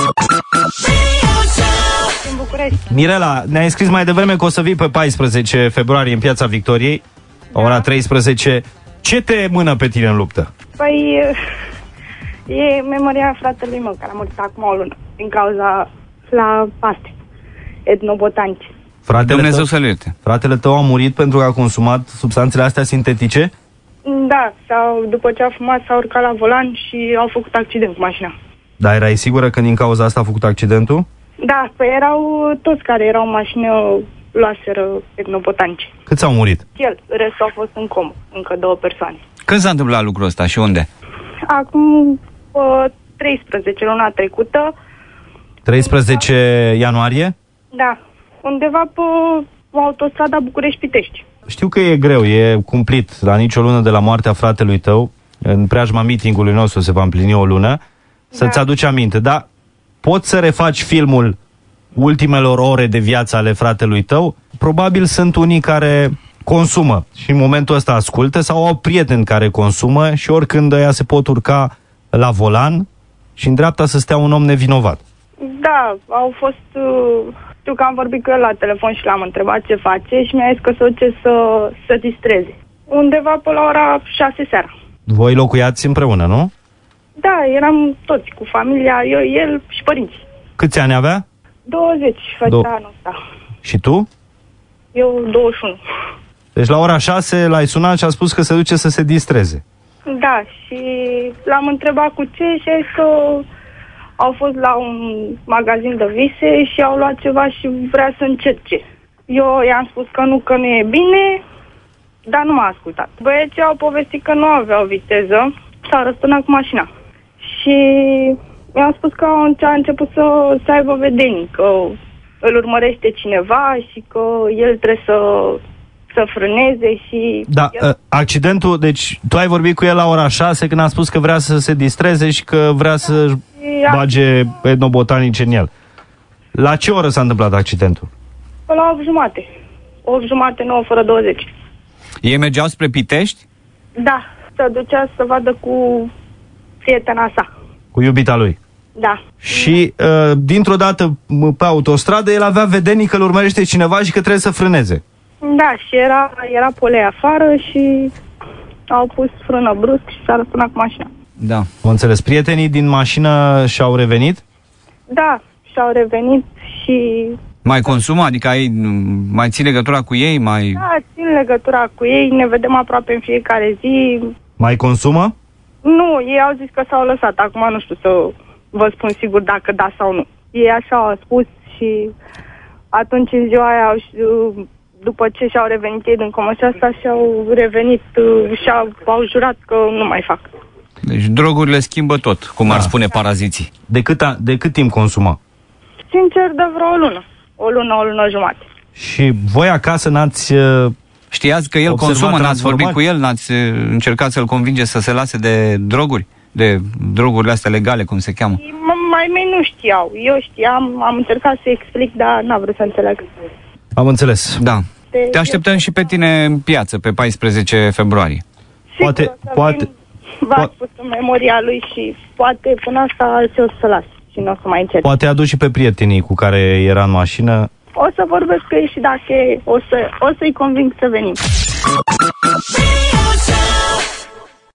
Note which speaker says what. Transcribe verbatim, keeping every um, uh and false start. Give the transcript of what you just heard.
Speaker 1: În București.
Speaker 2: Mirela, ne-ai scris mai devreme că o să vii pe paisprezece februarie în Piața Victoriei, la ora treisprezece. Ce te mână pe tine în luptă?
Speaker 1: Păi, e memoria fratelui meu, care a murit acum o lună, din cauza la paste, etnobotanice.
Speaker 2: Fratele
Speaker 3: Dumnezeu
Speaker 2: tău,
Speaker 3: să-l ierte.
Speaker 2: fratele tău a murit pentru că a consumat substanțele astea sintetice?
Speaker 1: Da, sau după ce a fumat s-a urcat la volan și au făcut accident cu mașina.
Speaker 2: Dar erai sigură că din cauza asta a făcut accidentul?
Speaker 1: Da, păi erau toți care erau în mașină, luaseră etnobotanice.
Speaker 2: Câți au murit?
Speaker 1: El, restul au fost în comă, încă două persoane.
Speaker 3: Când s-a întâmplat lucrul ăsta și unde?
Speaker 1: Acum pe treisprezece, luna trecută.
Speaker 2: treisprezece ianuarie?
Speaker 1: Da, undeva pe autostrada București-Pitești.
Speaker 2: Știu că e greu, e cumplit. La nicio lună de la moartea fratelui tău, în preajma meetingului nostru se va împlini o lună, să-ți
Speaker 1: Da.
Speaker 2: aduci aminte. Dar poți să refaci filmul ultimelor ore de viață ale fratelui tău? Probabil sunt unii care consumă și în momentul ăsta ascultă sau au prieteni care consumă și oricând ăia se pot urca la volan și în dreapta să stea un om nevinovat.
Speaker 1: Da, au fost... Uh, știu că am vorbit cu el la telefon și l-am întrebat ce face și mi-a zis că se duce să se distreze. Undeva pe la ora șase seara.
Speaker 2: Voi locuiați împreună, nu?
Speaker 1: Da, eram toți cu familia, eu, el și părinții.
Speaker 2: Câți ani avea?
Speaker 1: douăzeci făcea
Speaker 2: Do-
Speaker 1: anul ăsta.
Speaker 2: Și tu?
Speaker 1: Eu douăzeci și unu.
Speaker 2: Deci la ora șase l-ai sunat și a spus că se duce să se distreze.
Speaker 1: Da, și l-am întrebat cu ce și a zis că au fost la un magazin de vise și au luat ceva și vrea să încerce. Eu i-am spus că nu, că nu e bine, dar nu m-a ascultat. Băieții au povestit că nu aveau viteză, s-au răsturnat cu mașina. Și mi-am spus că a început să, să aibă vedenii, că îl urmărește cineva și că el trebuie să, să frâneze și...
Speaker 2: Da,
Speaker 1: el...
Speaker 2: accidentul, deci tu ai vorbit cu el la ora șase când a spus că vrea să se distreze și că vrea să bage etnobotanice în el. La ce oră s-a întâmplat accidentul?
Speaker 1: Până la opt jumate. opt jumate, nouă fără douăzeci.
Speaker 3: Ei mergeau spre Pitești?
Speaker 1: Da, se ducea să vadă cu prietena sa.
Speaker 2: Cu iubita lui.
Speaker 1: Da.
Speaker 2: Și uh, dintr-o dată pe autostradă el avea vedenii că îl urmărește cineva și că trebuie să frâneze.
Speaker 1: Da, și era, era polei afară și au pus frână brusc și s-a răsturnat cu mașina.
Speaker 3: Da.
Speaker 2: Am înțeles. Prietenii din mașină și-au revenit?
Speaker 1: Da, și-au revenit și...
Speaker 3: Mai consumă? Adică ai, mai ții legătura cu ei? Mai...
Speaker 1: Da, țin legătura cu ei, ne vedem aproape în fiecare zi.
Speaker 2: Mai consumă?
Speaker 1: Nu, ei au zis că s-au lăsat. Acum nu știu să vă spun sigur dacă da sau nu. Ei așa au spus și atunci în ziua aia, după ce și-au revenit ei din comă și asta, și-au revenit și-au au jurat că nu mai fac.
Speaker 3: Deci drogurile schimbă tot, cum da. ar spune paraziții.
Speaker 2: De cât, a, de cât timp consumă?
Speaker 1: Sincer, de vreo o lună. O lună, o lună jumate.
Speaker 2: Și voi acasă n-ați... Uh,
Speaker 3: Știați că el consumă, n-ați vorbit cu el, n-ați încercat să-l convingeți să se lase de droguri? De drogurile astea legale, cum se cheamă?
Speaker 1: Mai mei nu știau. Eu știam, am încercat să explic, dar n-a vrut să înțeleg.
Speaker 2: Am înțeles.
Speaker 3: Da. Te, Te așteptăm și pe tine în piață, pe paisprezece februarie.
Speaker 1: Sigur,
Speaker 2: poate, poate...
Speaker 1: V-ați pus în memoria lui și poate până asta alții o să lasă și nu o să mai încerc.
Speaker 2: Poate aduci și pe prietenii cu care era în mașină.
Speaker 1: O să vorbesc cu ei și dacă o, să, o să-i conving să venim.